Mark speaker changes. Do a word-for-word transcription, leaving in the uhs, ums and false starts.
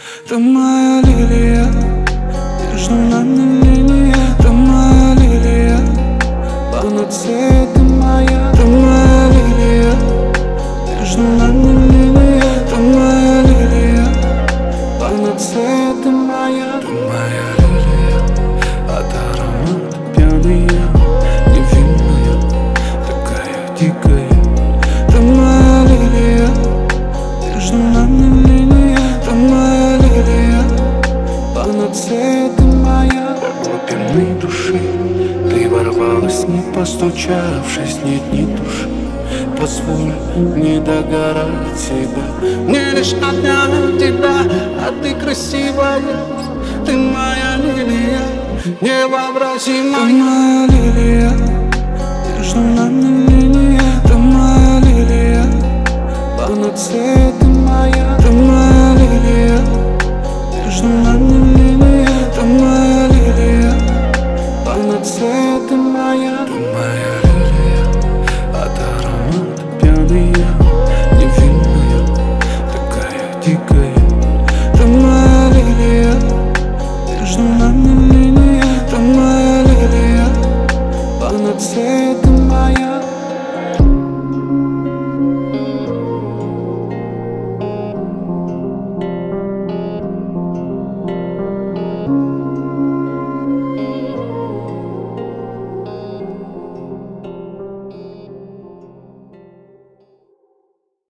Speaker 1: Ты моя лилия, между нами линия. Ты моя лилия, панацея. Ты моя, ты моя лилия, между нами линия. Ты моя лилия, панацея. Ты моя, ты моя лилия, от аромата пьяная, невинная, такая дикая. Ты моя лилия, между нами линия. Ты моя лилия, панацея. Ты моя, в глубины души ты ворвалась, не постучавшись, нет ни души. Позволь не догорать тебя, мне лишь одна тебя, а ты красивая. Ты моя лилия, невообразимая. Ты моя лилия, между нами линия. Ты моя лилия, панацея.